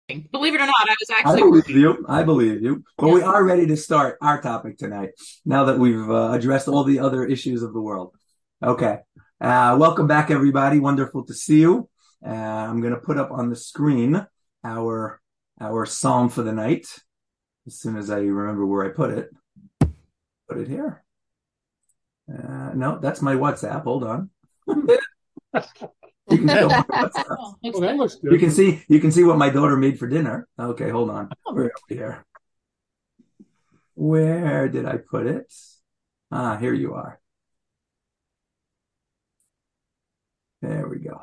Believe it or not, I was I actually believe working. you. I believe you. But Yeah. we are ready to start our topic tonight now that we've addressed all the other issues of the world. Okay. Welcome back, everybody. Wonderful to see you. I'm going to put up on the screen our our psalm for the night as soon as I remember where I put it. Put it here. No, that's my WhatsApp. Hold on. You can still find WhatsApp. Oh, Well, that looks You good. can see what my daughter made for dinner. Okay, hold on. We're over here. Where did I put it? Here you are. There we go.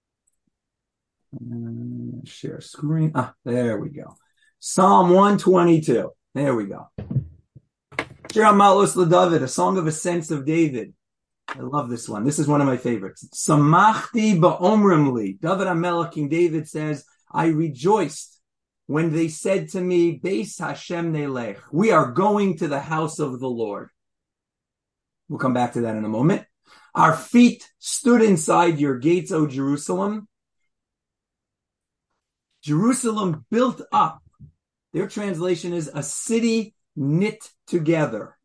Share screen. There we go. Psalm 122. There we go. Shir HaMa'alos LeDavid, a song of ascents of David. I love this one. This is one of my favorites. Samachti ba'omrim li. David HaMelech, King David says, I rejoiced when they said to me, Beis Hashem nelech. We are going to the house of the Lord. We'll come back to that in a moment. Our feet stood inside your gates, O Jerusalem. Jerusalem built up. Their translation is a city knit together,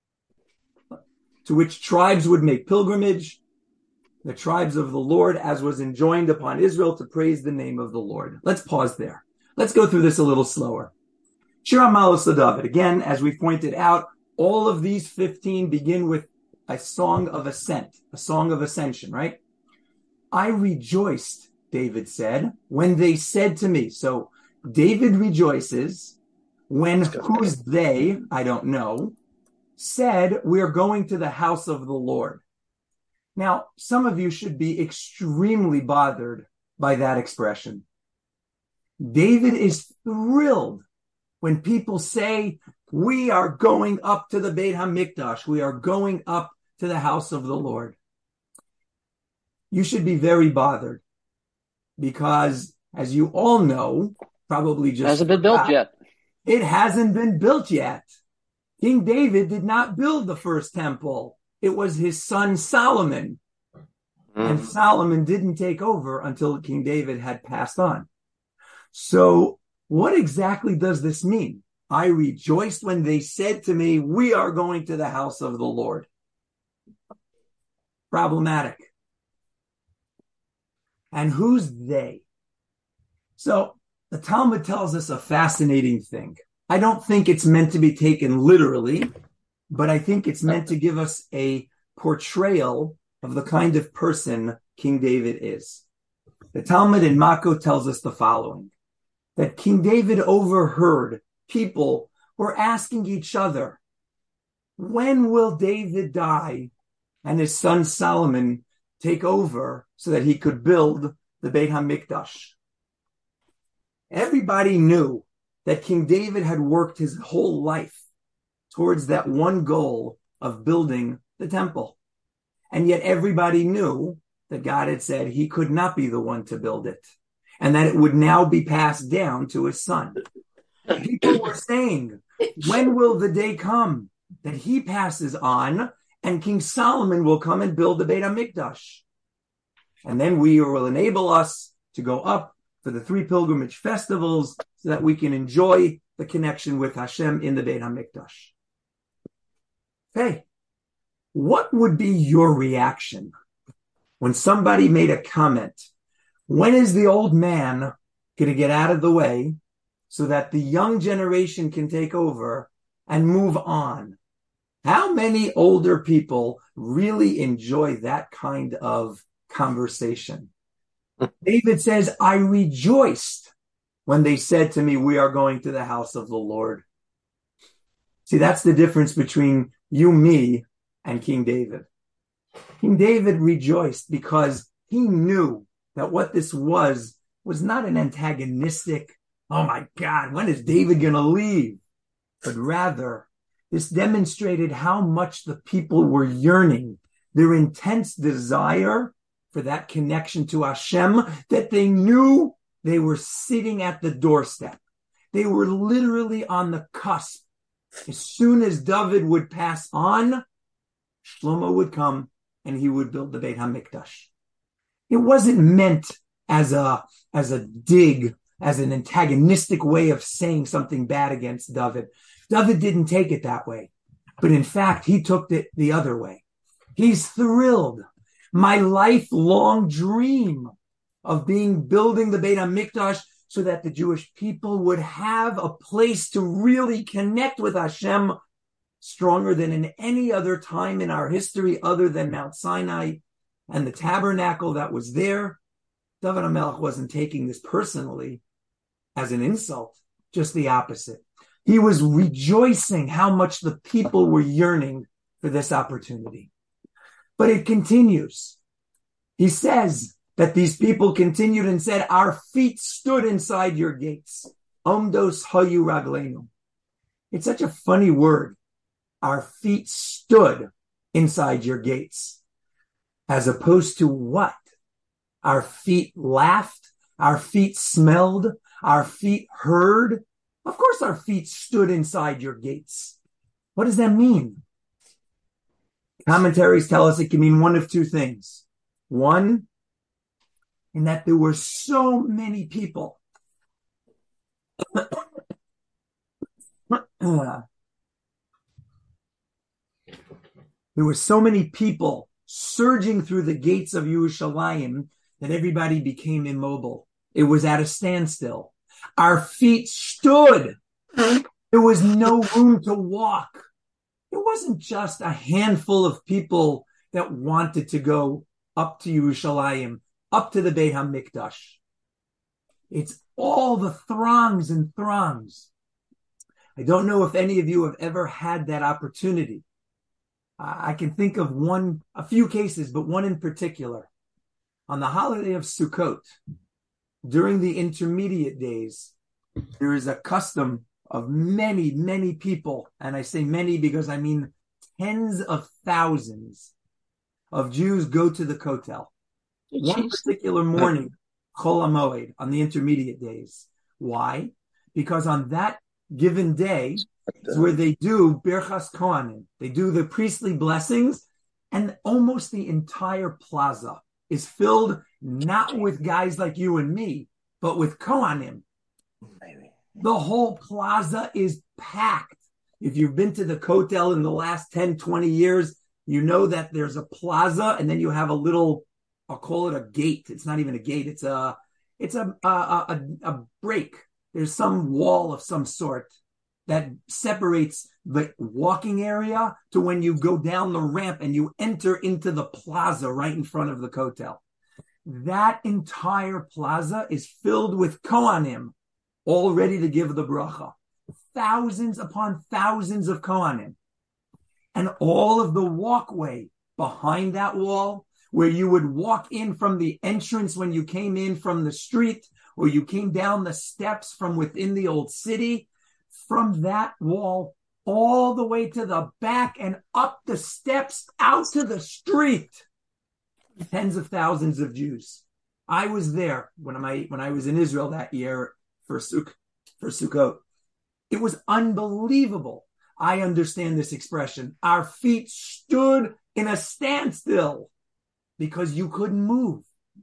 to which tribes would make pilgrimage, the tribes of the Lord, as was enjoined upon Israel to praise the name of the Lord. Let's pause there. Let's go through this a little slower. Shir HaMa'alos LeDavid. Again, as we pointed out, all of these 15 begin with a song of ascent, a song of ascension, right? I rejoiced, David said, when they said to me. So David rejoices when who's they, I don't know, said, we're going to the house of the Lord. Now, some of you should be extremely bothered by that expression. David is thrilled when people say, we are going up to the Beit HaMikdash. We are going up to the house of the Lord. You should be very bothered because, as you all know, probably just hasn't been built yet. It hasn't been built yet. King David did not build the first temple. It was his son Solomon. And Solomon didn't take over until King David had passed on. So what exactly does this mean? I rejoiced when they said to me, we are going to the house of the Lord. Problematic. And who's they? So the Talmud tells us a fascinating thing. I don't think it's meant to be taken literally, but I think it's meant to give us a portrayal of the kind of person King David is. The Talmud in Mako tells us the following, that King David overheard people were asking each other, when will David die and his son Solomon take over so that he could build the Beit HaMikdash? Everybody knew that King David had worked his whole life towards that one goal of building the temple. And yet everybody knew that God had said he could not be the one to build it, and that it would now be passed down to his son. People were saying, when will the day come that he passes on and King Solomon will come and build the Beit HaMikdash? And then we will enable us to go up for the 3 pilgrimage festivals so that we can enjoy the connection with Hashem in the Beit HaMikdash. Hey, what would be your reaction when somebody made a comment? When is the old man going to get out of the way so that the young generation can take over and move on? How many older people really enjoy that kind of conversation? David says, I rejoiced when they said to me, we are going to the house of the Lord. See, that's the difference between you, me, and King David. King David rejoiced because he knew that what this was not an antagonistic, oh my God, when is David going to leave? But rather, this demonstrated how much the people were yearning, their intense desire for that connection to Hashem, that they knew they were sitting at the doorstep. They were literally on the cusp. As soon as David would pass on, Shlomo would come and he would build the Beit HaMikdash. It wasn't meant as a dig as an antagonistic way of saying something bad against David. David didn't take it that way, but in fact, he took it the other way. He's thrilled. My lifelong dream of building the Beit HaMikdash so that the Jewish people would have a place to really connect with Hashem stronger than in any other time in our history other than Mount Sinai and the tabernacle that was there. David HaMelech wasn't taking this personally as an insult, just the opposite. He was rejoicing how much the people were yearning for this opportunity. But it continues. He says that these people continued and said, our feet stood inside your gates. Omdos hayu ragleinu. It's such a funny word. Our feet stood inside your gates. As opposed to what? Our feet laughed. Our feet smelled. Our feet heard. Of course our feet stood inside your gates. What does that mean? Commentaries tell us it can mean one of two things. One, in that there were so many people surging through the gates of Yerushalayim that everybody became immobile. It was at a standstill. Our feet stood. There was no room to walk. It wasn't just a handful of people that wanted to go up to Yerushalayim, up to the Beit HaMikdash. It's all the throngs and throngs. I don't know if any of you have ever had that opportunity. I can think of a few cases, but one in particular. On the holiday of Sukkot, during the intermediate days, there is a custom of many, many people, and I say many because I mean tens of thousands of Jews go to the Kotel. One particular morning, Chol HaMoed, on the intermediate days. Why? Because on that given day is where they do Birchas Kohanim. They do the priestly blessings, and almost the entire plaza is filled not with guys like you and me, but with Kohanim. The whole plaza is packed. If you've been to the Kotel in the last 10, 20 years, you know that there's a plaza and then you have a little, I'll call it a gate. It's not even a gate. It's a break. There's some wall of some sort that separates the walking area to when you go down the ramp and you enter into the plaza right in front of the Kotel. That entire plaza is filled with Kohanim, all ready to give the bracha. Thousands upon thousands of Kohanim. And all of the walkway behind that wall, where you would walk in from the entrance when you came in from the street, or you came down the steps from within the old city, from that wall all the way to the back and up the steps out to the street. Tens of thousands of Jews. I was there when I was in Israel that year for Sukkot. It was unbelievable. I understand this expression. Our feet stood in a standstill because you couldn't move.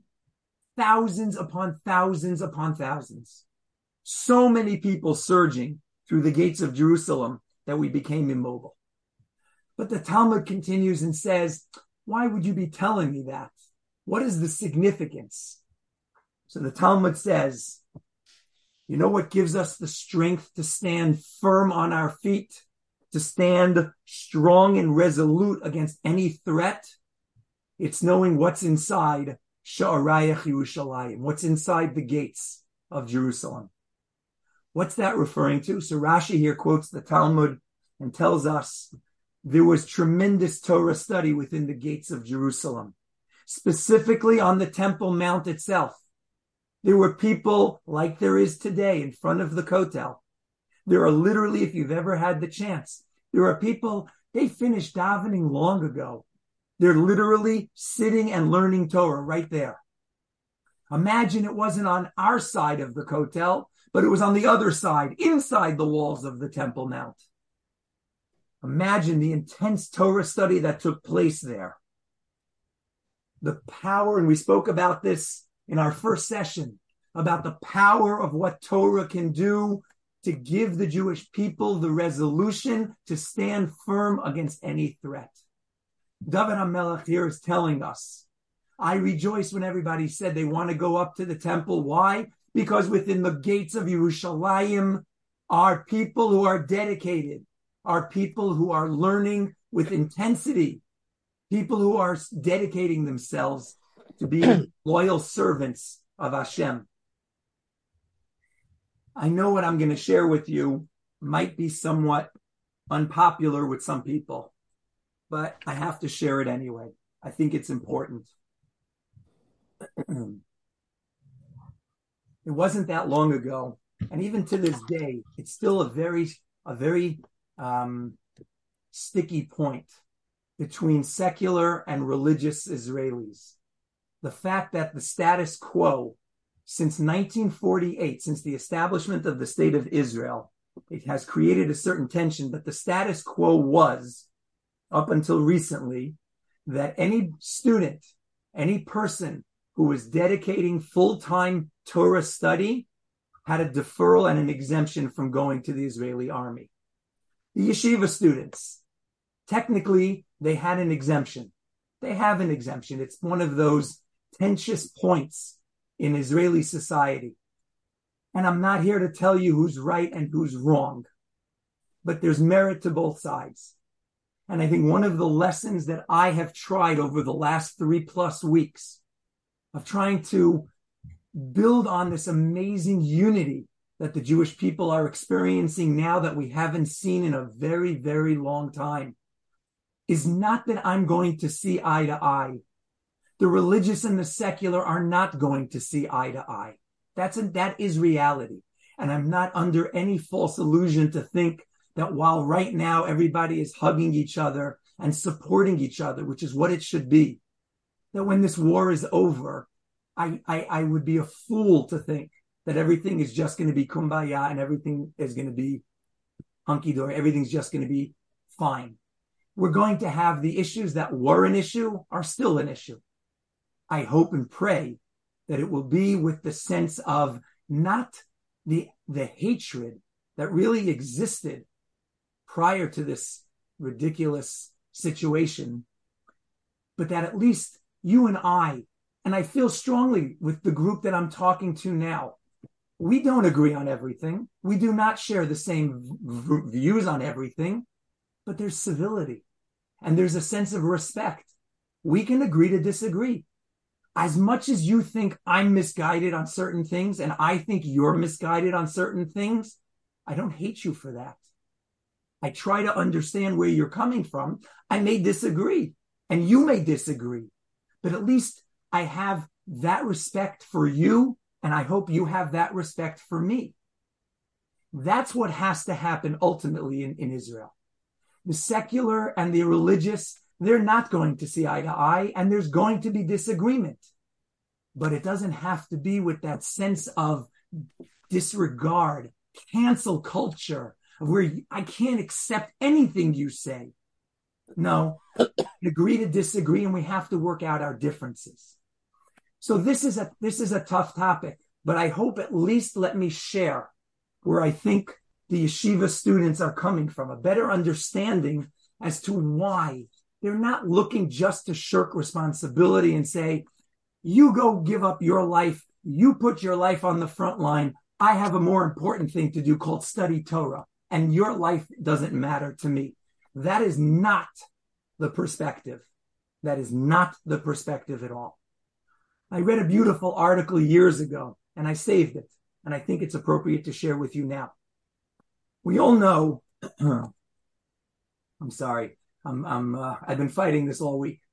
Thousands upon thousands upon thousands. So many people surging through the gates of Jerusalem that we became immobile. But the Talmud continues and says, why would you be telling me that? What is the significance? So the Talmud says, you know what gives us the strength to stand firm on our feet, to stand strong and resolute against any threat? It's knowing what's inside Sha'arayach Yerushalayim, what's inside the gates of Jerusalem. What's that referring to? So Rashi here quotes the Talmud and tells us there was tremendous Torah study within the gates of Jerusalem, specifically on the Temple Mount itself. There were people like there is today in front of the Kotel. There are literally, if you've ever had the chance, there are people, they finished davening long ago. They're literally sitting and learning Torah right there. Imagine it wasn't on our side of the Kotel, but it was on the other side, inside the walls of the Temple Mount. Imagine the intense Torah study that took place there. The power, and we spoke about this in our first session, about the power of what Torah can do to give the Jewish people the resolution to stand firm against any threat. David HaMelech here is telling us, I rejoice when everybody said they want to go up to the temple. Why? Because within the gates of Yerushalayim are people who are dedicated, are people who are learning with intensity, people who are dedicating themselves to be loyal servants of Hashem. I know what I'm going to share with you might be somewhat unpopular with some people, but I have to share it anyway. I think it's important. It wasn't that long ago, and even to this day, it's still a very sticky point between secular and religious Israelis. The fact that the status quo since 1948, since the establishment of the State of Israel, it has created a certain tension, but the status quo was, up until recently, that any student, any person who was dedicating full-time Torah study had a deferral and an exemption from going to the Israeli army. The yeshiva students, technically, they had an exemption. They have an exemption. It's one of those contentious points in Israeli society. And I'm not here to tell you who's right and who's wrong, but there's merit to both sides. And I think one of the lessons that I have tried over the last 3+ weeks of trying to build on this amazing unity that the Jewish people are experiencing now that we haven't seen in a very, very long time is not that I'm going to see eye to eye. The religious and the secular are not going to see eye to eye. That is reality. And I'm not under any false illusion to think that while right now everybody is hugging each other and supporting each other, which is what it should be, that when this war is over, I would be a fool to think that everything is just going to be kumbaya and everything is going to be hunky-dory. Everything's just going to be fine. We're going to have the issues that were an issue are still an issue. I hope and pray that it will be with the sense of not the hatred that really existed prior to this ridiculous situation, but that at least you and I feel strongly with the group that I'm talking to now, we don't agree on everything. We do not share the same views on everything, but there's civility and there's a sense of respect. We can agree to disagree. As much as you think I'm misguided on certain things and I think you're misguided on certain things, I don't hate you for that. I try to understand where you're coming from. I may disagree and you may disagree, but at least I have that respect for you and I hope you have that respect for me. That's what has to happen ultimately in Israel. The secular and the religious, they're not going to see eye to eye, and there's going to be disagreement. But it doesn't have to be with that sense of disregard, cancel culture, of where I can't accept anything you say. No, agree to disagree, and we have to work out our differences. So this is a tough topic, but I hope at least let me share where I think the yeshiva students are coming from, a better understanding as to why they're not looking just to shirk responsibility and say, you go give up your life, you put your life on the front line, I have a more important thing to do called study Torah, and your life doesn't matter to me. That is not the perspective. That is not the perspective at all. I read a beautiful article years ago, and I saved it, and I think it's appropriate to share with you now. We all know, I'm sorry, I've been fighting this all week.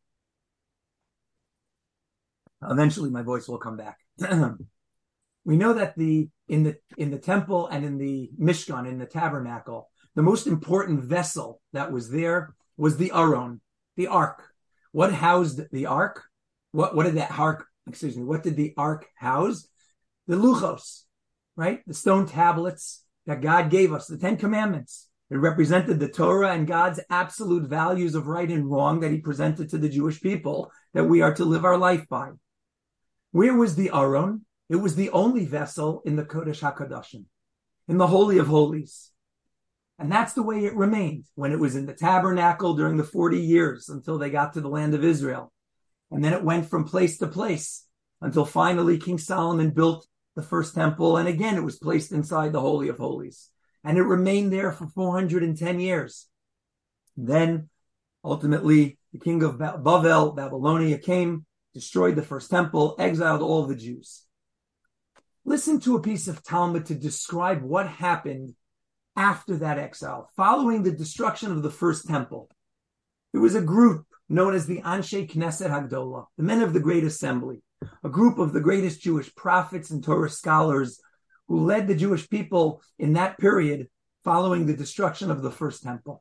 Eventually my voice will come back. We know that in the temple and in the Mishkan, in the tabernacle, the most important vessel that was there was the Aron, the ark. What housed the ark? What did the ark house? The luchos, right? The stone tablets that God gave us, the 10 Commandments. It represented the Torah and God's absolute values of right and wrong that he presented to the Jewish people that we are to live our life by. Where was the Aron? It was the only vessel in the Kodesh HaKadoshim, in the Holy of Holies. And that's the way it remained when it was in the tabernacle during the 40 years until they got to the land of Israel. And then it went from place to place until finally King Solomon built the first temple. And again, it was placed inside the Holy of Holies. And it remained there for 410 years. Then, ultimately, the king of Bavel, Babylonia, came, destroyed the first temple, exiled all the Jews. Listen to a piece of Talmud to describe what happened after that exile, following the destruction of the first temple. There was a group known as the Anshe Knesset Hagdolah, the men of the Great Assembly, a group of the greatest Jewish prophets and Torah scholars who led the Jewish people in that period following the destruction of the first temple.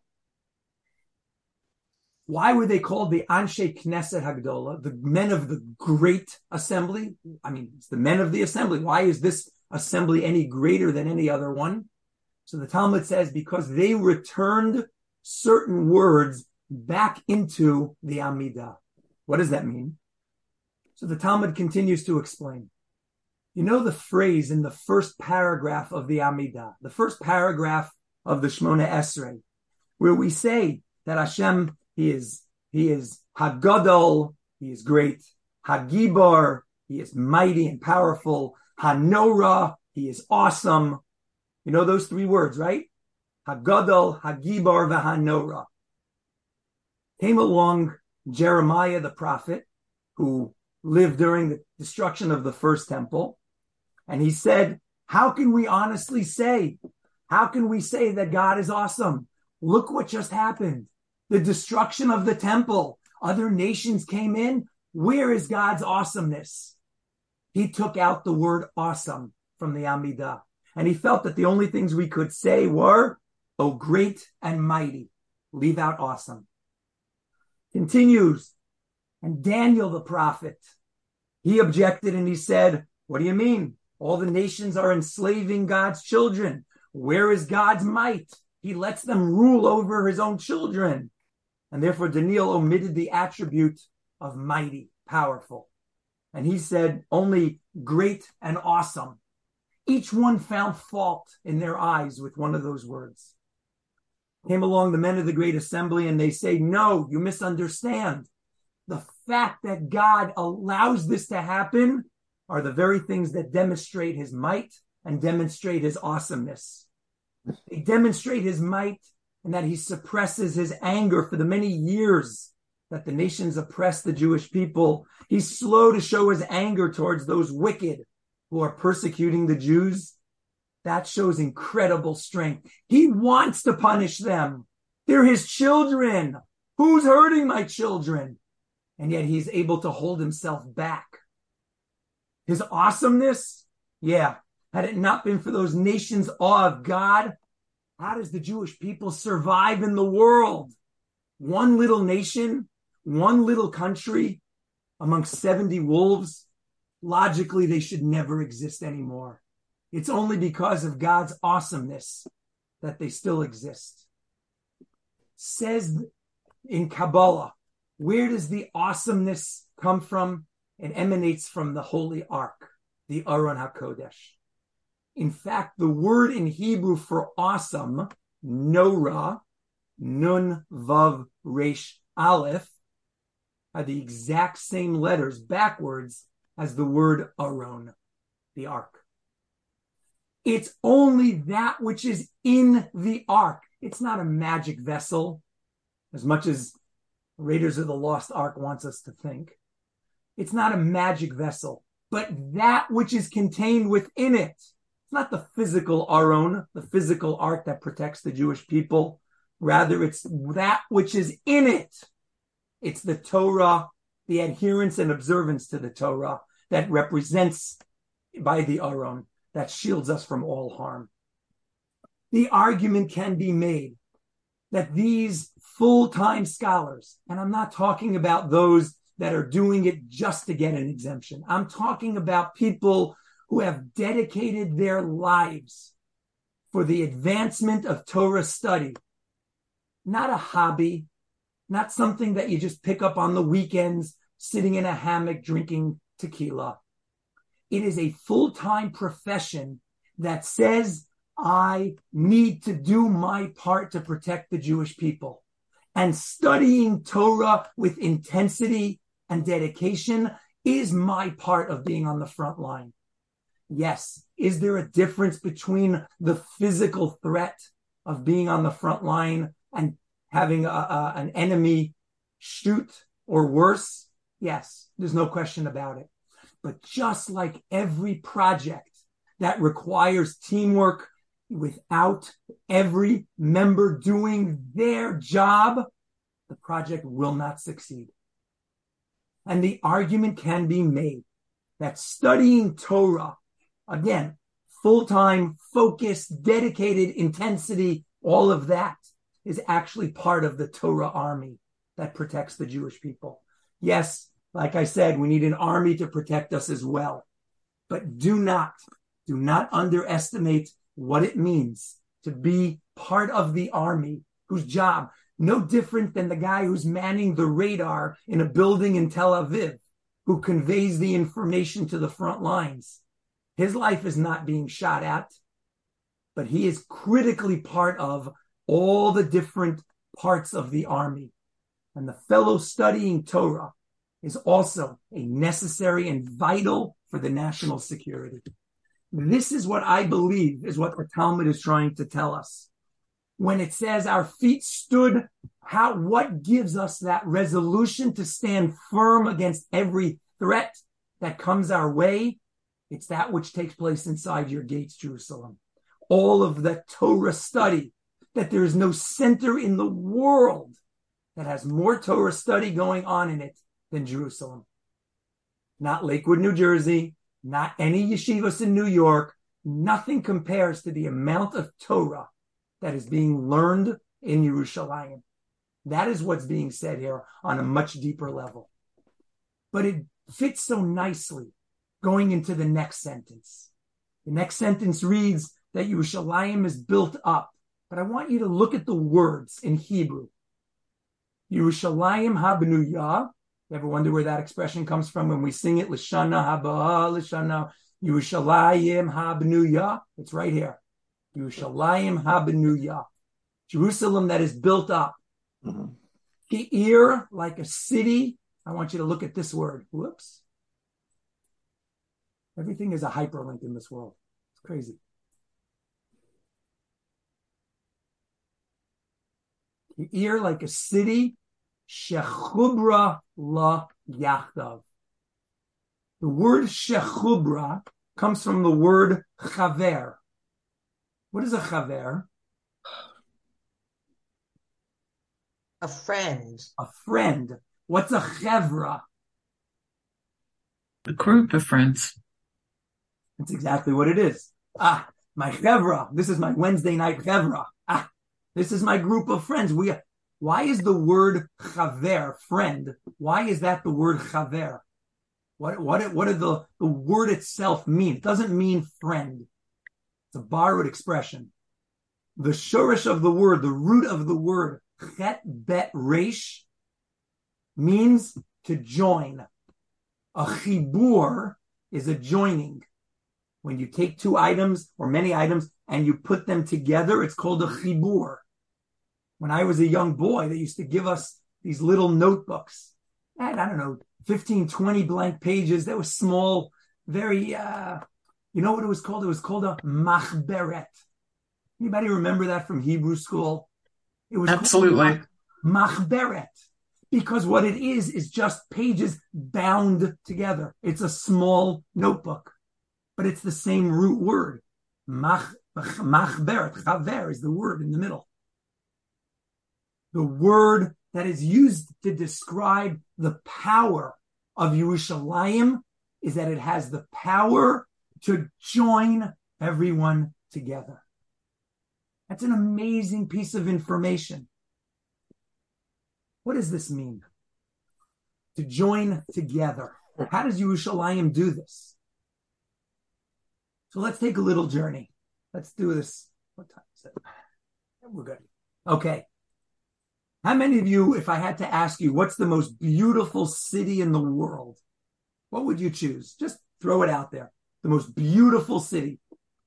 Why were they called the Anshe Knesset Hagdolah, the men of the Great Assembly? I mean, it's the men of the assembly. Why is this assembly any greater than any other one? So the Talmud says because they returned certain words back into the Amidah. What does that mean? So the Talmud continues to explain. You know the phrase in the first paragraph of the Amidah, the first paragraph of the Shmona Esrei, where we say that Hashem, He is Hagadol, He is great. Hagibor, He is mighty and powerful. Hanora, He is awesome. You know those three words, right? Hagadol, Hagibor, v'Hanora. Came along Jeremiah the prophet, who lived during the destruction of the first temple, and he said, how can we honestly say, how can we say that God is awesome? Look what just happened. The destruction of the temple. Other nations came in. Where is God's awesomeness? He took out the word awesome from the Amidah. And he felt that the only things we could say were, oh, great and mighty. Leave out awesome. Continues. And Daniel the prophet, he objected and he said, what do you mean? All the nations are enslaving God's children. Where is God's might? He lets them rule over his own children. And therefore Daniel omitted the attribute of mighty, powerful. And he said only great and awesome. Each one found fault in their eyes with one of those words. Came along the men of the Great Assembly and they say, no, you misunderstand. The fact that God allows this to happen are the very things that demonstrate his might and demonstrate his awesomeness. They demonstrate his might and that he suppresses his anger for the many years that the nations oppress the Jewish people. He's slow to show his anger towards those wicked who are persecuting the Jews. That shows incredible strength. He wants to punish them. They're his children. Who's hurting my children? And yet he's able to hold himself back. His awesomeness, yeah, had it not been for those nations' awe of God, how does the Jewish people survive in the world? One little nation, one little country amongst 70 wolves, logically they should never exist anymore. It's only because of God's awesomeness that they still exist. Says in Kabbalah, where does the awesomeness come from? It emanates from the Holy Ark, the Aron HaKodesh. In fact, the word in Hebrew for awesome, Nora, Nun Vav Resh Aleph, are the exact same letters backwards as the word Aron, the Ark. It's only that which is in the Ark. It's not a magic vessel, as much as Raiders of the Lost Ark wants us to think. It's not a magic vessel, but that which is contained within it. It's not the physical Aron, the physical ark that protects the Jewish people. Rather, it's that which is in it. It's the Torah, the adherence and observance to the Torah that represents by the Aron, that shields us from all harm. The argument can be made that these full-time scholars, and I'm not talking about those that are doing it just to get an exemption. I'm talking about people who have dedicated their lives for the advancement of Torah study. Not a hobby, not something that you just pick up on the weekends, sitting in a hammock drinking tequila. It is a full-time profession that says, I need to do my part to protect the Jewish people. And studying Torah with intensity and dedication is my part of being on the front line. Yes. Is there a difference between the physical threat of being on the front line and having an enemy shoot or worse? Yes, there's no question about it. But just like every project that requires teamwork, without every member doing their job, the project will not succeed. And the argument can be made that studying Torah, again, full-time, focused, dedicated, intensity, all of that is actually part of the Torah army that protects the Jewish people. Yes, like I said, we need an army to protect us as well. But do not underestimate what it means to be part of the army whose job, no different than the guy who's manning the radar in a building in Tel Aviv, who conveys the information to the front lines. His life is not being shot at, but he is critically part of all the different parts of the army. And the fellow studying Torah is also a necessary and vital for the national security. This is what I believe is what the Talmud is trying to tell us. When it says our feet stood, what gives us that resolution to stand firm against every threat that comes our way? It's that which takes place inside your gates, Jerusalem. All of the Torah study, that there is no center in the world that has more Torah study going on in it than Jerusalem. Not Lakewood, New Jersey, not any yeshivas in New York. Nothing compares to the amount of Torah that is being learned in Yerushalayim. That is what's being said here on a much deeper level. But it fits so nicely going into the next sentence. The next sentence reads that Yerushalayim is built up. But I want you to look at the words in Hebrew. Yerushalayim habenuyah. You ever wonder where that expression comes from when we sing it? L'shana haba, l'shana Yerushalayim habenuyah. It's right here. Yerushalayim habenuyah. Jerusalem that is built up. Ke'ir, like a city. I want you to look at this word. Whoops. Everything is a hyperlink in this world. It's crazy. Ke'ir, like a city. Shechubra la yachdav. The word shechubra comes from the word chaver. What is a chaver? A friend. A friend. What's a chevra? A group of friends. That's exactly what it is. My chevra. This is my Wednesday night chevra. This is my group of friends. Why is the word chaver, friend? Why is that the word chaver? What did the word itself mean? It doesn't mean friend. It's a borrowed expression. The shorish of the word, the root of the word, chet bet resh, means to join. A chibur is a joining. When you take two items or many items and you put them together, it's called a chibur. When I was a young boy, they used to give us these little notebooks. And I don't know, 15, 20 blank pages. That was small, very, you know what it was called? It was called a machberet. Anybody remember that from Hebrew school? It was absolutely machberet. Because what it is just pages bound together. It's a small notebook, but it's the same root word. Machberet, chaver is the word in the middle. The word that is used to describe the power of Yerushalayim is that it has the power to join everyone together. That's an amazing piece of information. What does this mean? To join together. How does Yerushalayim do this? So let's take a little journey. Let's do this. What time is it? We're good. Okay. How many of you, if I had to ask you, what's the most beautiful city in the world? What would you choose? Just throw it out there. the most beautiful city?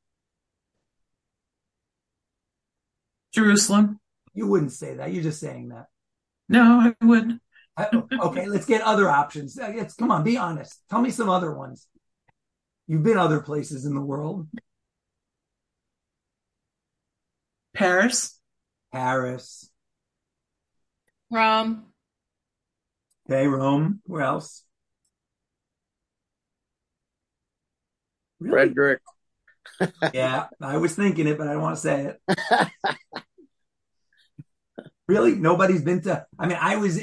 Jerusalem. You wouldn't say that. You're just saying that. No, I would. Okay, let's get other options. Come on, be honest. Tell me some other ones. You've been other places in the world. Paris. Paris. Rome. Okay, Rome. Where else? Really? Frederick. Yeah, I was thinking it, but I don't want to say it. Really? Nobody's been to, I mean, I was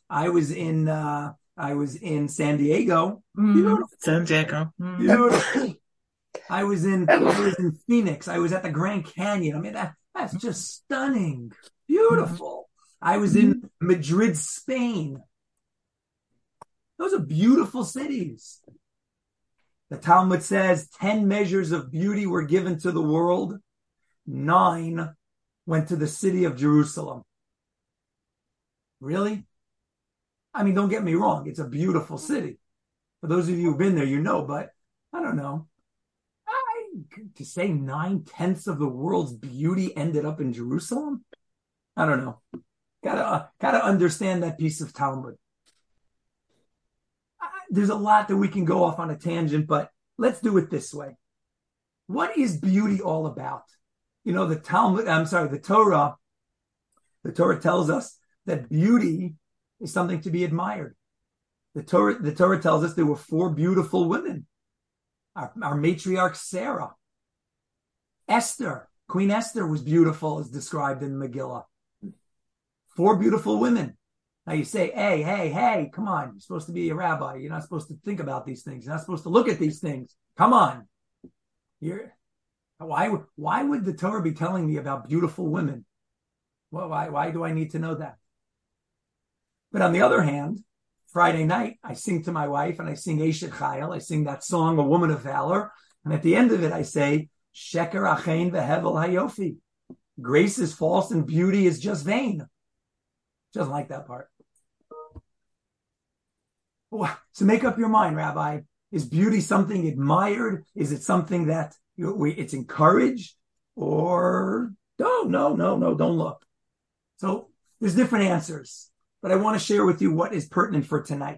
in San Diego. Beautiful. San Diego. Beautiful. I was in Phoenix. I was at the Grand Canyon. I mean, that's just stunning. Beautiful. I was in Madrid, Spain. Those are beautiful cities. The Talmud says 10 measures of beauty were given to the world. 9 went to the city of Jerusalem. Really? I mean, don't get me wrong. It's a beautiful city. For those of you who've been there, you know, but I don't know. To say 9/10 of the world's beauty ended up in Jerusalem? I don't know. Gotta understand that piece of Talmud. There's a lot that we can go off on a tangent, but let's do it this way. What is beauty all about? You know, the Torah tells us that beauty is something to be admired. The Torah tells us there were 4 beautiful women. Our matriarch Sarah. Esther, Queen Esther was beautiful as described in Megillah. 4 beautiful women. Now you say, hey, come on. You're supposed to be a rabbi. You're not supposed to think about these things. You're not supposed to look at these things. Come on. Why would the Torah be telling me about beautiful women? Well, why do I need to know that? But on the other hand, Friday night, I sing to my wife and I sing Eshet Chayil. I sing that song, A Woman of Valor. And at the end of it, I say, Sheker Achein Vehevel Hayofi. Grace is false and beauty is just vain. Doesn't like that part. So make up your mind, Rabbi. Is beauty something admired? Is it something that it's encouraged? Or no, don't look. So there's different answers. But I want to share with you what is pertinent for tonight.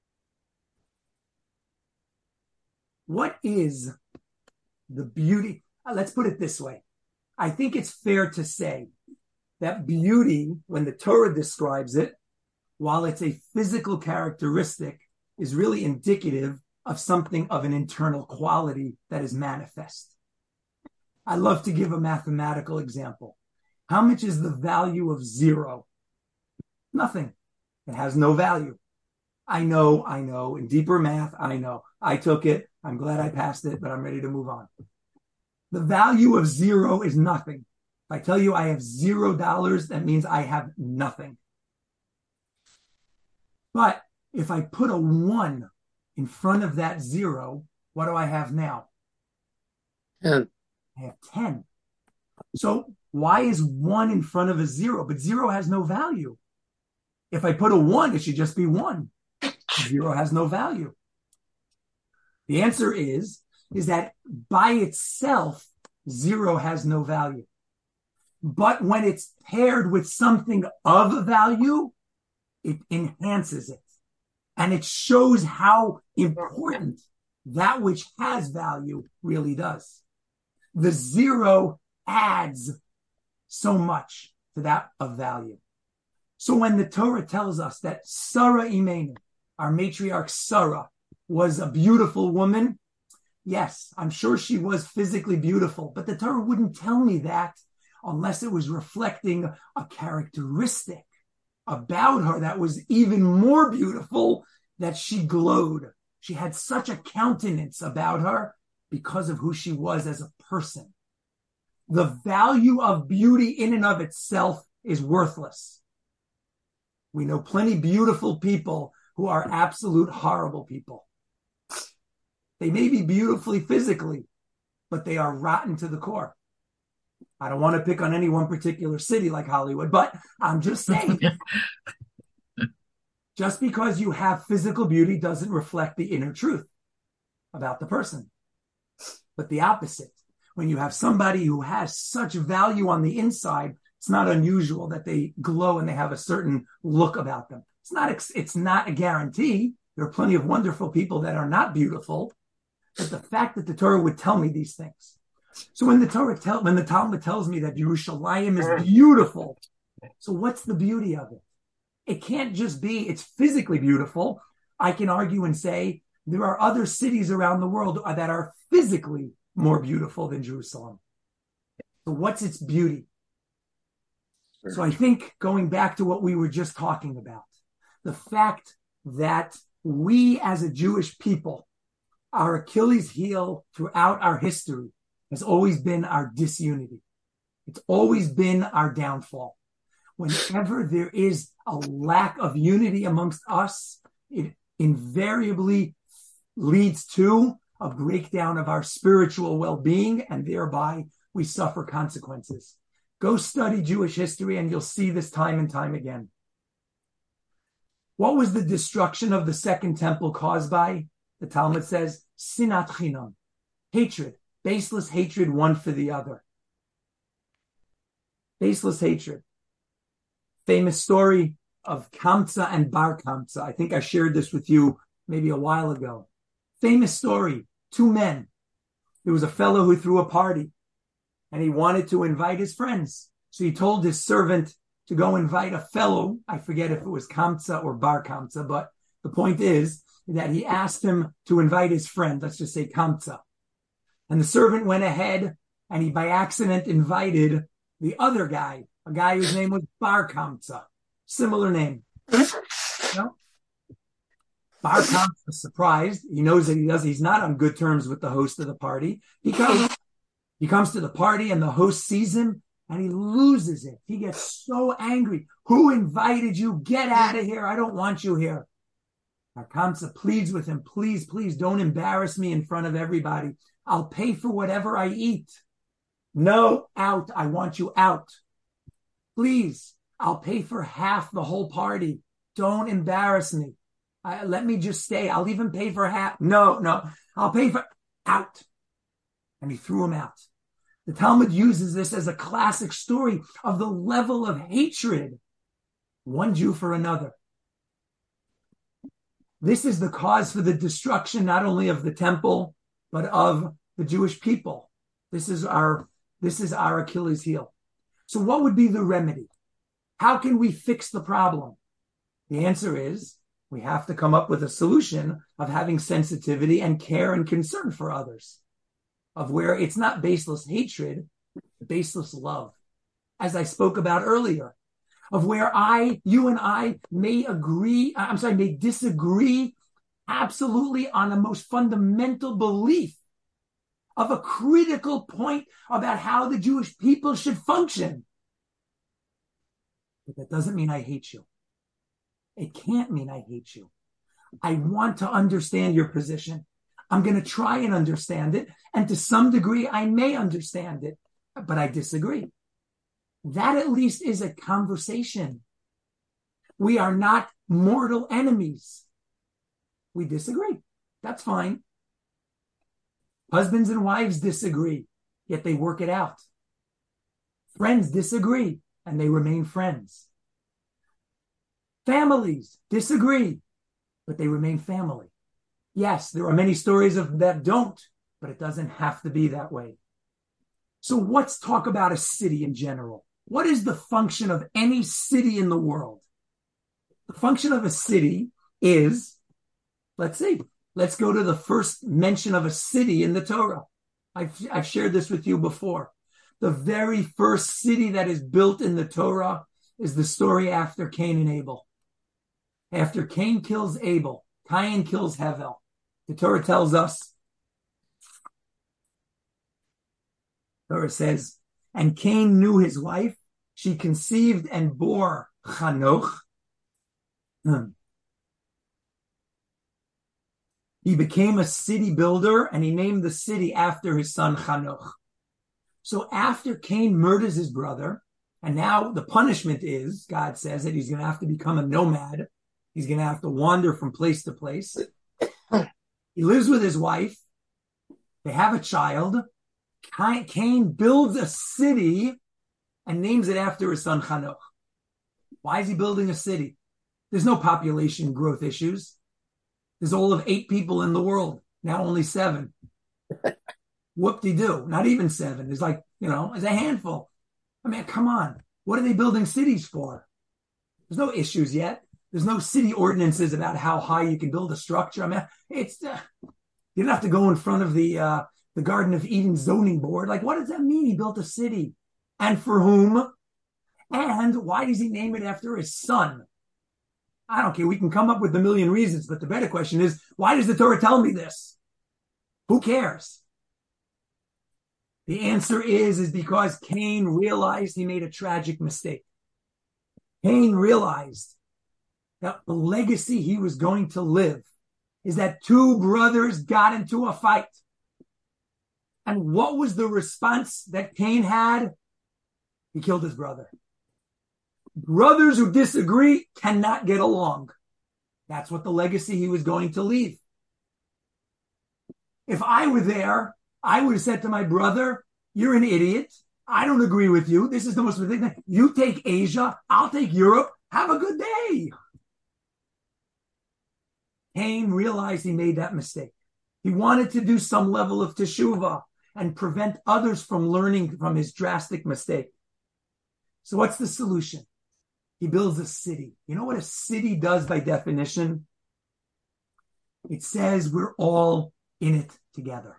What is the beauty? Let's put it this way. I think it's fair to say that beauty, when the Torah describes it, while it's a physical characteristic, is really indicative of something of an internal quality that is manifest. I love to give a mathematical example. How much is the value of 0? Nothing. It has no value. I know. In deeper math, I know. I took it. I'm glad I passed it, but I'm ready to move on. The value of 0 is nothing. If I tell you I have $0, that means I have nothing. But if I put a 1 in front of that 0, what do I have now? 10. I have 10. So why is 1 in front of a 0? But 0 has no value. If I put a 1, it should just be 1. 0 has no value. The answer is that by itself, 0 has no value. But when it's paired with something of value, it enhances it. And it shows how important that which has value really does. The 0 adds so much to that of value. So when the Torah tells us that Sarah Imenu, our matriarch Sarah, was a beautiful woman, yes, I'm sure she was physically beautiful, but the Torah wouldn't tell me that unless it was reflecting a characteristic about her that was even more beautiful, that she glowed. She had such a countenance about her because of who she was as a person. The value of beauty in and of itself is worthless. We know plenty beautiful people who are absolute horrible people. They may be beautifully physically, but they are rotten to the core. I don't want to pick on any one particular city like Hollywood, but I'm just saying, just because you have physical beauty doesn't reflect the inner truth about the person. But the opposite, when you have somebody who has such value on the inside, it's not unusual that they glow and they have a certain look about them. It's not a guarantee. There are plenty of wonderful people that are not beautiful, but the fact that the Torah would tell me these things. So when the Talmud tells me that Yerushalayim is beautiful, so what's the beauty of it? It can't just be it's physically beautiful. I can argue and say there are other cities around the world that are physically more beautiful than Jerusalem. So what's its beauty? So I think going back to what we were just talking about, the fact that we as a Jewish people, our Achilles heel throughout our history has always been our disunity. It's always been our downfall. Whenever there is a lack of unity amongst us, it invariably leads to a breakdown of our spiritual well-being, and thereby we suffer consequences. Go study Jewish history and you'll see this time and time again. What was the destruction of the Second Temple caused by? The Talmud says, sinat chinam, hatred, baseless hatred one for the other. Baseless hatred. Famous story of Kamsa and Bar Kamsa. I think I shared this with you maybe a while ago. Famous story, two men. There was a fellow who threw a party and he wanted to invite his friends. So he told his servant to go invite a fellow. I forget if it was Kamsa or Bar Kamsa, but the point is that he asked him to invite his friend. Let's just say Kamsa. And the servant went ahead and he by accident invited the other guy, a guy whose name was Bar Kamsa. Similar name. No? Bar Kamsa is surprised. He knows that he's not on good terms with the host of the party. He comes to the party and the host sees him and he loses it. He gets so angry. Who invited you? Get out of here. I don't want you here. Bar Kamsa pleads with him. Please, please don't embarrass me in front of everybody. I'll pay for whatever I eat. No, out. I want you out. Please, I'll pay for half the whole party. Don't embarrass me. Let me just stay. I'll even pay for half. No, I'll pay for out. And he threw him out. The Talmud uses this as a classic story of the level of hatred, one Jew for another. This is the cause for the destruction not only of the temple, but of the Jewish people. This is our Achilles heel. So what would be the remedy? How can we fix the problem? The answer is we have to come up with a solution of having sensitivity and care and concern for others, of where it's not baseless hatred, baseless love, as I spoke about earlier, of where you and I may disagree absolutely on the most fundamental belief of a critical point about how the Jewish people should function. But that doesn't mean I hate you. It can't mean I hate you. I want to understand your position. I'm going to try and understand it. And to some degree, I may understand it, but I disagree. That at least is a conversation. We are not mortal enemies. We disagree. That's fine. Husbands and wives disagree, yet they work it out. Friends disagree, and they remain friends. Families disagree, but they remain family. Yes, there are many stories of that don't, but it doesn't have to be that way. So let's talk about a city in general. What is the function of any city in the world? The function of a city is, let's go to the first mention of a city in the Torah. I've shared this with you before. The very first city that is built in the Torah is the story after Cain and Abel. After Cain kills Abel, Cain kills Hevel. The Torah tells us, Torah says, and Cain knew his wife. She conceived and bore Chanoch. He became a city builder and he named the city after his son Chanoch. So after Cain murders his brother, and now the punishment is, God says that he's going to have to become a nomad. He's going to have to wander from place to place. He lives with his wife. They have a child. Cain builds a city and names it after his son Hanoch. Why is he building a city? There's no population growth issues. There's all of 8 people in the world. Now only 7. Whoop-de-doo. Not even 7. There's there's a handful. I mean, come on. What are they building cities for? There's no issues yet. There's no city ordinances about how high you can build a structure. I mean, it's you don't have to go in front of the Garden of Eden zoning board. Like, what does that mean? He built a city, and for whom? And why does he name it after his son? I don't care. We can come up with a million reasons, but the better question is, why does the Torah tell me this? Who cares? The answer is because Cain realized he made a tragic mistake. Cain realized that the legacy he was going to live is that 2 brothers got into a fight. And what was the response that Cain had? He killed his brother. Brothers who disagree cannot get along. That's what the legacy he was going to leave. If I were there, I would have said to my brother, you're an idiot. I don't agree with you. This is the most ridiculous thing. You take Asia. I'll take Europe. Have a good day. Cain realized he made that mistake. He wanted to do some level of teshuvah and prevent others from learning from his drastic mistake. So what's the solution? He builds a city. You know what a city does by definition? It says we're all in it together.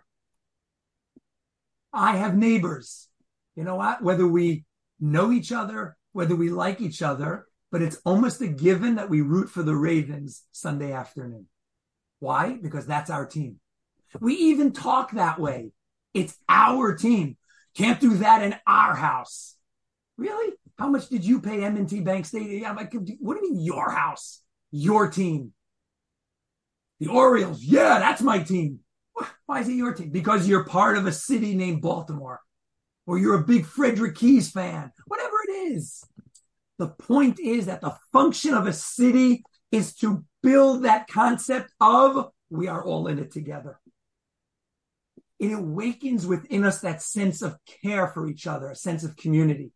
I have neighbors. You know what? Whether we know each other, whether we like each other, but it's almost a given that we root for the Ravens Sunday afternoon. Why? Because that's our team. We even talk that way. It's our team. Can't do that in our house. Really? How much did you pay M&T Bank Stadium? I'm like, what do you mean your house? Your team. The Orioles. Yeah, that's my team. Why is it your team? Because you're part of a city named Baltimore. Or you're a big Frederick Keys fan. Whatever it is. The point is that the function of a city is to build that concept of we are all in it together. It awakens within us that sense of care for each other, a sense of community.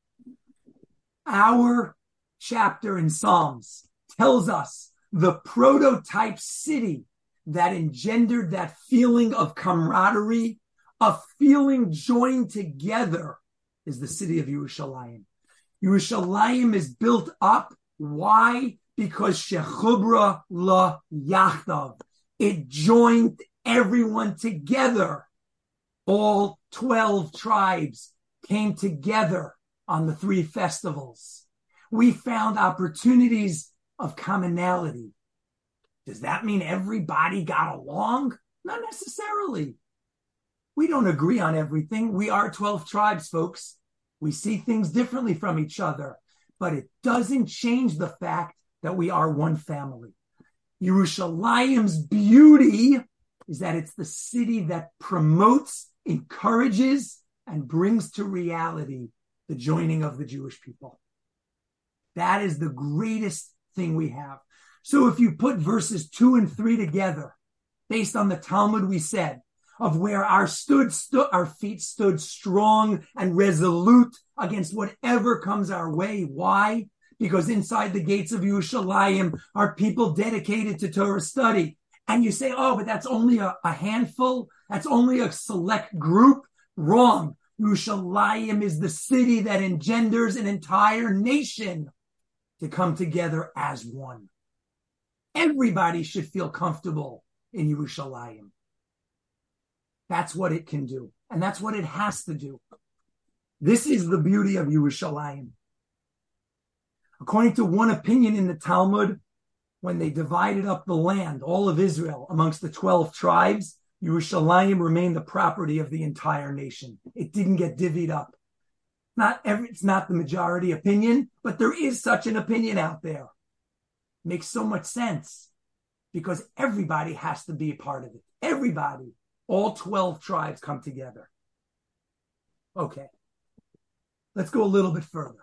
Our chapter in Psalms tells us the prototype city that engendered that feeling of camaraderie, of feeling joined together, is the city of Yerushalayim. Yerushalayim is built up. Why? Because shechubra la yachdav. It joined everyone together. All 12 tribes came together on the 3 festivals. We found opportunities of commonality. Does that mean everybody got along? Not necessarily. We don't agree on everything. We are 12 tribes, folks. We see things differently from each other, but it doesn't change the fact that we are one family. Yerushalayim's beauty is that it's the city that promotes, encourages, and brings to reality the joining of the Jewish people. That is the greatest thing we have. So if you put verses 2 and 3 together, based on the Talmud we said, of where our feet stood strong and resolute against whatever comes our way. Why? Because inside the gates of Yerushalayim are people dedicated to Torah study. And you say, oh, but that's only a handful. That's only a select group. Wrong. Yerushalayim is the city that engenders an entire nation to come together as one. Everybody should feel comfortable in Yerushalayim. That's what it can do. And that's what it has to do. This is the beauty of Yerushalayim. According to one opinion in the Talmud, when they divided up the land, all of Israel, amongst the 12 tribes, Yerushalayim remained the property of the entire nation. It didn't get divvied up. It's not the majority opinion, but there is such an opinion out there. Makes so much sense because everybody has to be a part of it. Everybody. All 12 tribes come together. Okay. Let's go a little bit further.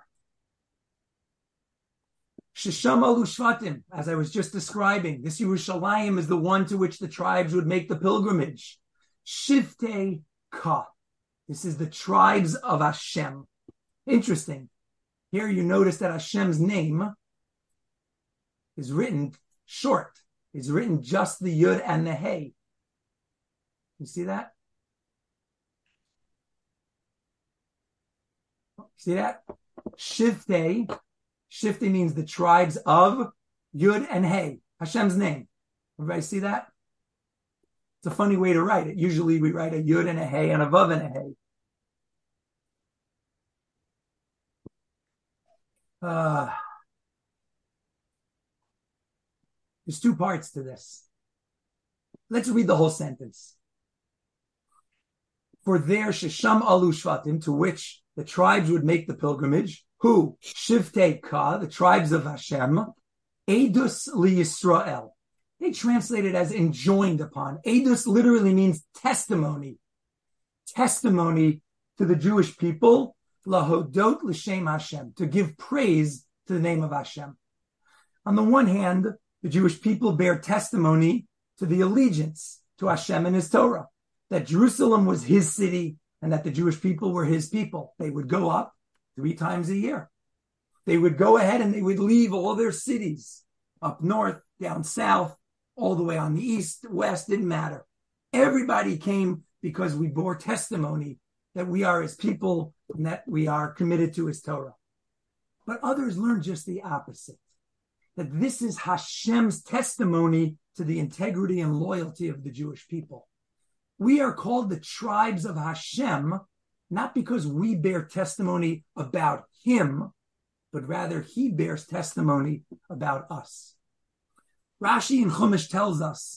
Shesham alu shvatim, as I was just describing, this Yerushalayim is the one to which the tribes would make the pilgrimage. Shivtei Ka. This is the tribes of Hashem. Interesting. Here you notice that Hashem's name is written short. It's written just the Yud and the Hey. You see that? See that? Shivtei. Shivtei means the tribes of Yud and Hey. Hashem's name. Everybody see that? It's a funny way to write it. Usually we write a Yud and a Hey and a Vav and a Hey. There's two parts to this. Let's read the whole sentence. For there Shesham Alu Shvatim, to which the tribes would make the pilgrimage, who? Shivtei Ka, the tribes of Hashem, Edus li Yisrael. They translate it as enjoined upon. Edus literally means testimony. Testimony to the Jewish people, lahodot l'shem Hashem, to give praise to the name of Hashem. On the one hand, the Jewish people bear testimony to the allegiance to Hashem and His Torah, that Jerusalem was His city and that the Jewish people were His people. They would go up 3 times a year. They would go ahead and they would leave all their cities up north, down south, all the way on the east, west, didn't matter. Everybody came because we bore testimony that we are His people and that we are committed to His Torah. But others learned just the opposite, that this is Hashem's testimony to the integrity and loyalty of the Jewish people. We are called the tribes of Hashem, not because we bear testimony about Him, but rather He bears testimony about us. Rashi in Chumash tells us,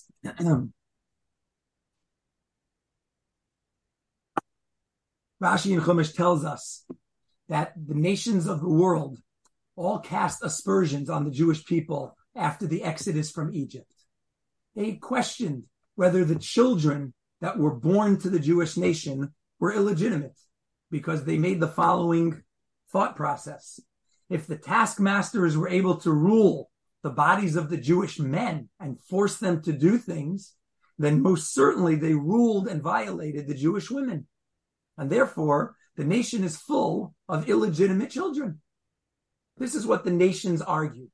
that the nations of the world all cast aspersions on the Jewish people after the exodus from Egypt. They questioned whether the children that were born to the Jewish nation were illegitimate, because they made the following thought process. If the taskmasters were able to rule the bodies of the Jewish men and force them to do things, then most certainly they ruled and violated the Jewish women. And therefore, the nation is full of illegitimate children. This is what the nations argue.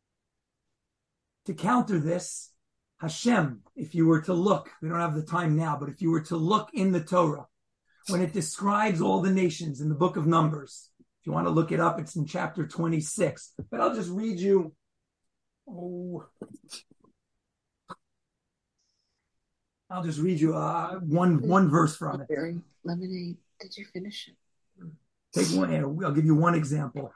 To counter this, Hashem, if you were to look, we don't have the time now, but if you were to look in the Torah, when it describes all the nations in the book of Numbers, if you want to look it up, it's in chapter 26. But I'll just read you. I'll just read you one verse from it. Berry lemonade. Did you finish it? Take one. I'll give you one example.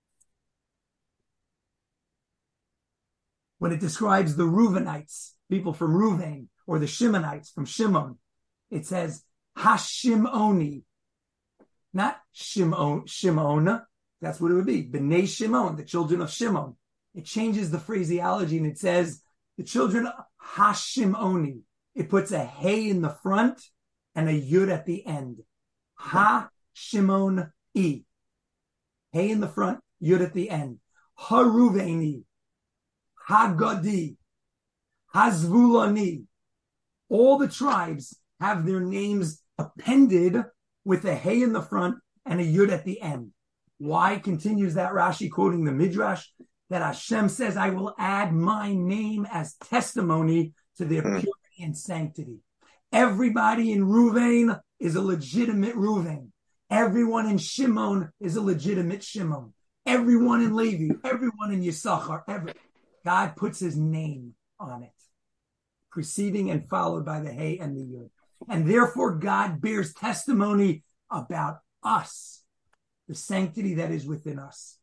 When it describes the Reubenites, people from Reuven, or the Shimonites from Shimon, it says Hashimoni, not Shimon. That's what it would be. Bnei Shimon, the children of Shimon. It changes the phraseology and it says the children of Hashimoni. It puts a Hey in the front and a Yud at the end. Ha-Shimon-I. Hey in the front, Yud at the end. Ha-Ruveni. Ha-Gadi. Ha-Zvulani. All the tribes have their names appended with a Hey in the front and a Yud at the end. Why? Continues that Rashi quoting the Midrash, that Hashem says, I will add my name as testimony to their purity and sanctity. Everybody in Reuven is a legitimate Reuven. Everyone in Shimon is a legitimate Shimon. Everyone in Levi, everyone in Yisachar, God puts His name on it, preceding and followed by the Hey and the Yud. And therefore God bears testimony about us, the sanctity that is within us.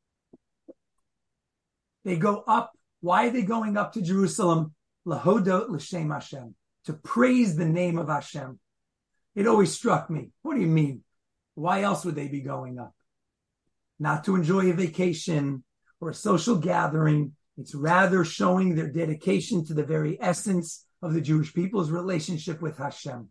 They go up. Why are they going up to Jerusalem? Lahodot l'shem Hashem, to praise the name of Hashem. It always struck me. What do you mean? Why else would they be going up? Not to enjoy a vacation or a social gathering. It's rather showing their dedication to the very essence of the Jewish people's relationship with Hashem.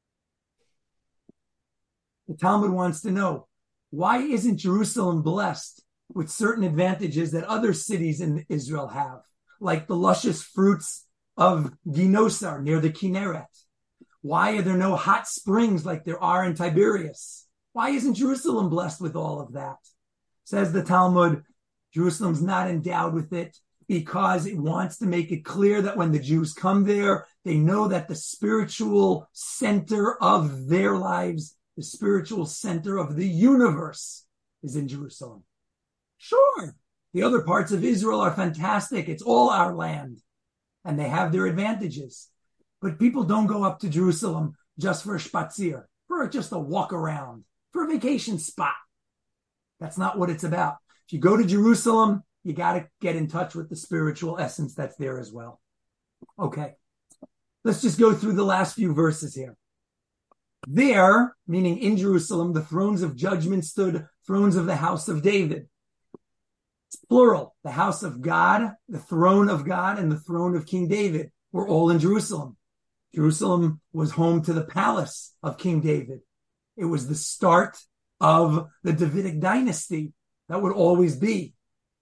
The Talmud wants to know, why isn't Jerusalem blessed with certain advantages that other cities in Israel have, like the luscious fruits of Ginosar near the Kinneret? Why are there no hot springs like there are in Tiberias? Why isn't Jerusalem blessed with all of that? Says the Talmud, Jerusalem's not endowed with it because it wants to make it clear that when the Jews come there, they know that the spiritual center of their lives, the spiritual center of the universe is in Jerusalem. Sure, the other parts of Israel are fantastic. It's all our land, and they have their advantages. But people don't go up to Jerusalem just for a spazier, for just a walk around, for a vacation spot. That's not what it's about. If you go to Jerusalem, you got to get in touch with the spiritual essence that's there as well. Okay, let's just go through the last few verses here. There, meaning in Jerusalem, the thrones of judgment stood, thrones of the house of David. It's plural. The house of God, the throne of God, and the throne of King David were all in Jerusalem. Jerusalem was home to the palace of King David. It was the start of the Davidic dynasty that would always be.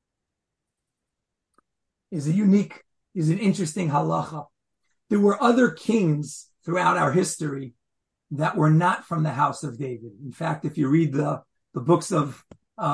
Is an interesting halacha. There were other kings throughout our history that were not from the house of David. In fact, if you read the books of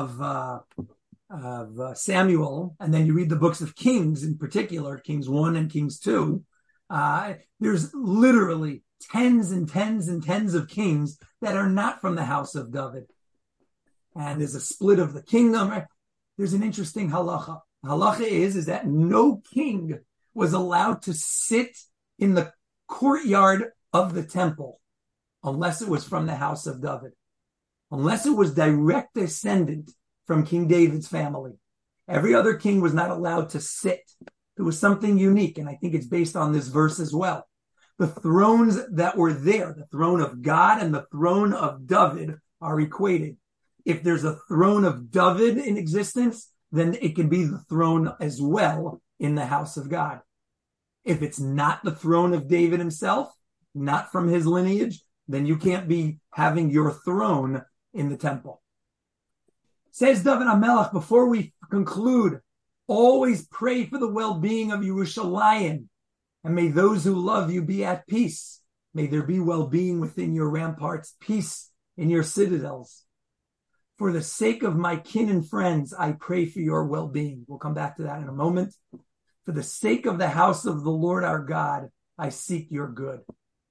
Samuel, and then you read the books of Kings in particular, Kings 1 and Kings 2, there's literally tens and tens and tens of kings that are not from the house of David. And there's a split of the kingdom. There's an interesting halacha. Halacha is that no king was allowed to sit in the courtyard of the temple unless it was from the house of David, unless it was direct descendant from King David's family. Every other king was not allowed to sit. There was something unique, and I think it's based on this verse as well. The thrones that were there, the throne of God and the throne of David, are equated. If there's a throne of David in existence, then it can be the throne as well in the house of God. If it's not the throne of David himself, not from his lineage, then you can't be having your throne in the temple. Says David HaMelech, before we conclude, always pray for the well-being of Yerushalayim, and may those who love you be at peace. May there be well-being within your ramparts, peace in your citadels. For the sake of my kin and friends, I pray for your well-being. We'll come back to that in a moment. For the sake of the house of the Lord our God, I seek your good.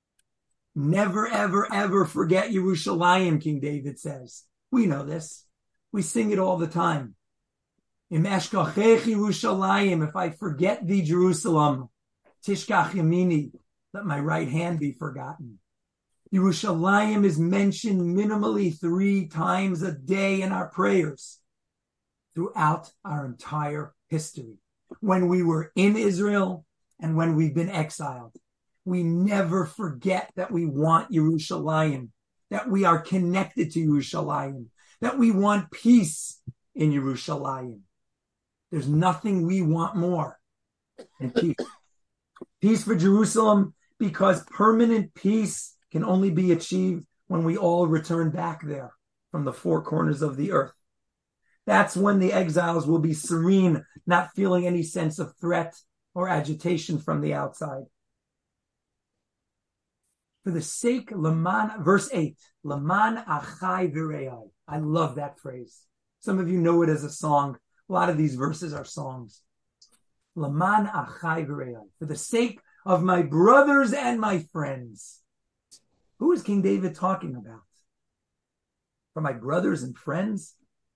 Never, ever, ever forget Yerushalayim, King David says. We know this. We sing it all the time. Im eshkachech Yerushalayim, if I forget thee, Jerusalem, tishkach yamini, let my right hand be forgotten. Yerushalayim is mentioned minimally 3 times a day in our prayers throughout our entire history. When we were in Israel and when we've been exiled, we never forget that we want Yerushalayim, that we are connected to Yerushalayim, that we want peace in Yerushalayim. There's nothing we want more than peace. Peace for Jerusalem, because permanent peace can only be achieved when we all return back there from the 4 corners of the earth. That's when the exiles will be serene, not feeling any sense of threat or agitation from the outside. For the sake, Laman, verse 8, Laman achai v're'ai. I love that phrase. Some of you know it as a song. A lot of these verses are songs. Laman achai v're'ai. For the sake of my brothers and my friends. Who is King David talking about? For my brothers and friends?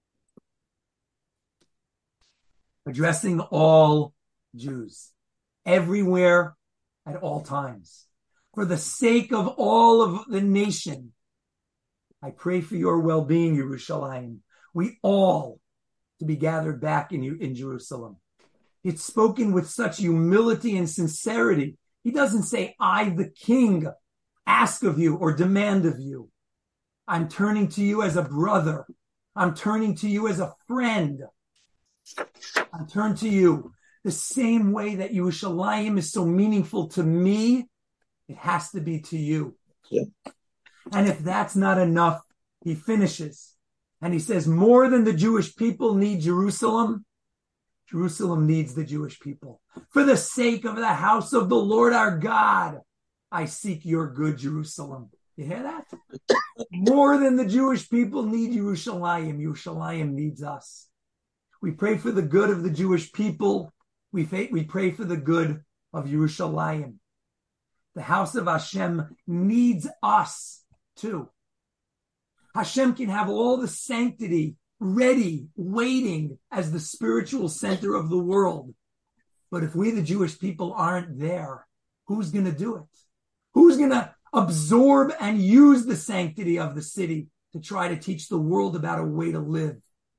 Addressing all Jews, everywhere, at all times. For the sake of all of the nation, I pray for your well-being, Yerushalayim. We all to be gathered back in Jerusalem. It's spoken with such humility and sincerity. He doesn't say, I, the king, ask of you or demand of you. I'm turning to you as a brother. I'm turning to you as a friend. I turn to you the same way that Yerushalayim is so meaningful to me. It has to be to you. Yeah. And if that's not enough, he finishes. And he says, more than the Jewish people need Jerusalem, Jerusalem needs the Jewish people. For the sake of the house of the Lord our God, I seek your good Jerusalem. You hear that? More than the Jewish people need Yerushalayim. Yerushalayim needs us. We pray for the good of the Jewish people. We pray for the good of Yerushalayim. The house of Hashem needs us too. Hashem can have all the sanctity ready, waiting as the spiritual center of the world. But if we, the Jewish people, aren't there, who's going to do it? Who's going to absorb and use the sanctity of the city to try to teach the world about a way to live?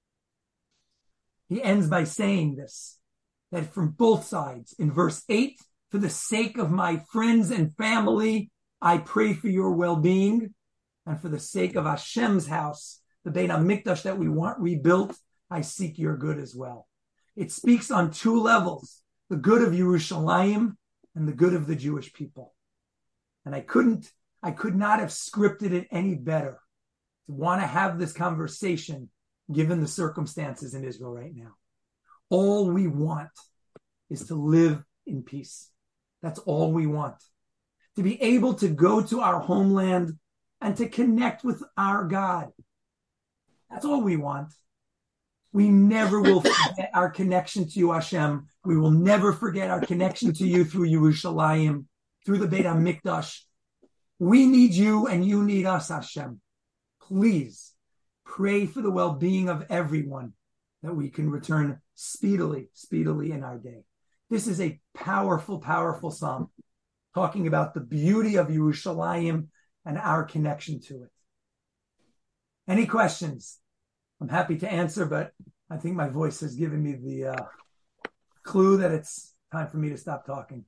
He ends by saying this, that from both sides. In verse 8, for the sake of my friends and family, I pray for your well-being. And for the sake of Hashem's house, the Beit HaMikdash that we want rebuilt, I seek your good as well. It speaks on two levels, the good of Yerushalayim and the good of the Jewish people. And I could not have scripted it any better to want to have this conversation given the circumstances in Israel right now. All we want is to live in peace. That's all we want. To be able to go to our homeland and to connect with our God. That's all we want. We never will forget our connection to you, Hashem. We will never forget our connection to you through Yerushalayim, through the Beit HaMikdash. We need you and you need us, Hashem. Please pray for the well-being of everyone that we can return speedily in our day. This is a powerful, powerful psalm talking about the beauty of Yerushalayim and our connection to it. Any questions? I'm happy to answer, but I think my voice has given me the clue that it's time for me to stop talking.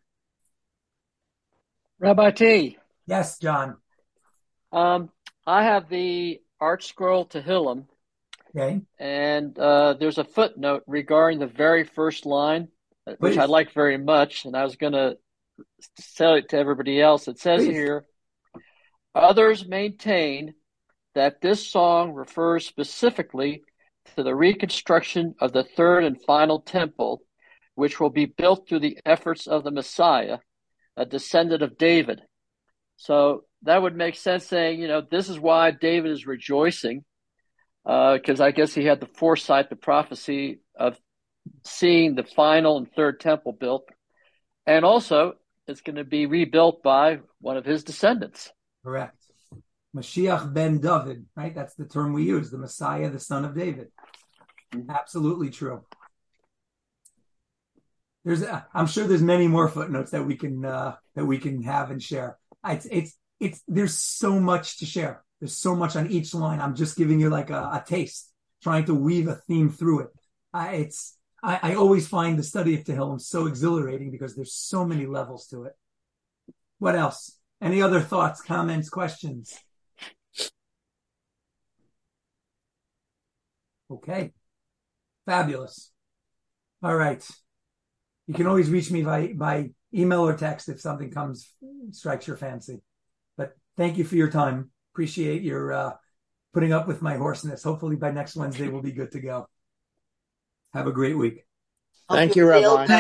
Rabbi T. Yes, John. I have the Art Scroll Tehillim, Okay. and there's a footnote regarding the very first line, which Please. I like very much, and I was going to tell it to everybody else. It says Please. here, others maintain that this song refers specifically to the reconstruction of the third and final temple, which will be built through the efforts of the Messiah, a descendant of David. So that would make sense saying, this is why David is rejoicing, because I guess he had the foresight, the prophecy of seeing the final and third temple built. And also, it's going to be rebuilt by one of his descendants. Correct. Mashiach ben David, right? That's the term we use, the Messiah, the son of David. Mm-hmm. Absolutely true. I'm sure there's many more footnotes that we can have and share. There's so much to share. There's so much on each line. I'm just giving you like a taste, trying to weave a theme through it. I always find the study of Tehillim so exhilarating because there's so many levels to it. What else? Any other thoughts, comments, questions? Okay. Fabulous. All right. You can always reach me by email or text if something strikes your fancy. But thank you for your time. Appreciate your putting up with my hoarseness. Hopefully by next Wednesday we'll be good to go. Have a great week. Hope Thank you you, feel Rabbi. better.